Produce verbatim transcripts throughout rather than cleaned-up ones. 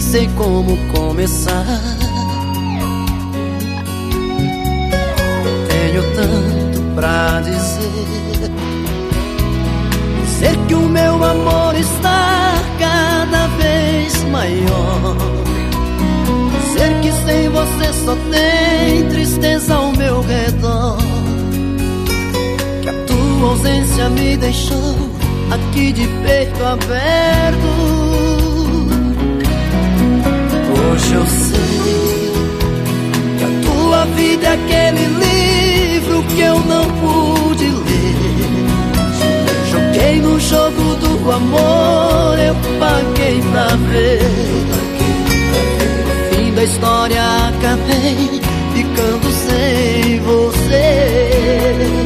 sei como começar. Tenho tanto pra dizer. Dizer que o meu amor está cada vez maior. Dizer que sem você só tem tristeza ao meu redor. Que a tua ausência me deixou aqui de peito aberto. Hoje eu sei que a tua vida é aquele livro que eu não pude ler. Joguei no jogo do amor, eu paguei pra ver. No fim da história acabei ficando sem você.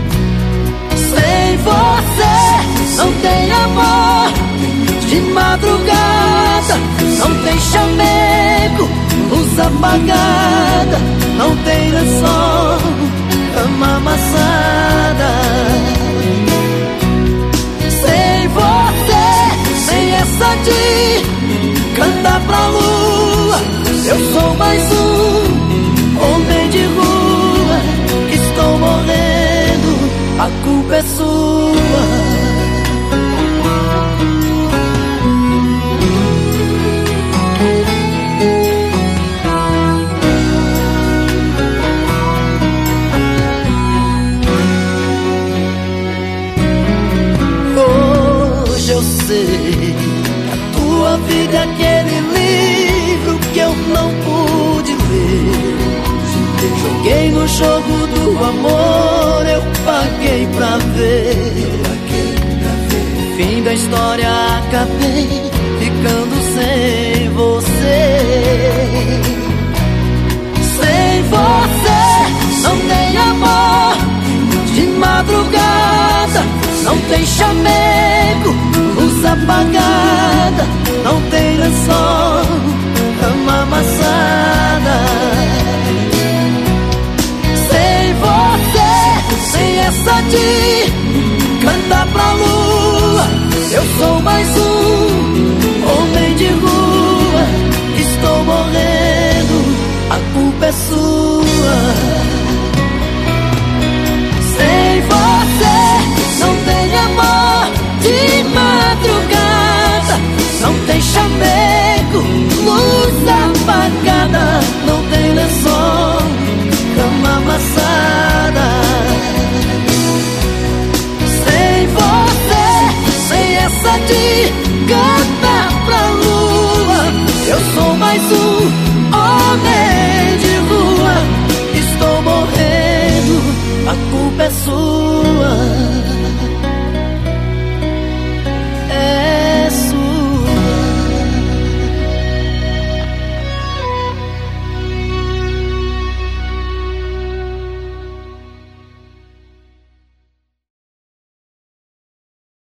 Sem você não tem amor de madrugada, não tem chamego, luz apagada, não tem lençol, cama amassada. Sem você, sem essa de cantar pra lua, eu sou mais um homem de rua que estou morrendo, a culpa é sua. Eu sei que a tua vida é aquele livro que eu não pude ler. Joguei no jogo do amor, eu paguei pra ver. No fim da história acabei ficando sem você. Sem você não tem amor de madrugada, não tem chamego, luz apagada, não tem lençol, cama amassada. Sem você, sem essa de cantar pra lua, eu sou mais um homem de rua que estou morrendo, a culpa é sua. Sem você não tem amor de madrugada, não tem chamego, luz apagada, não tem lençol, cama amassada. Sem você, sem essa de cantar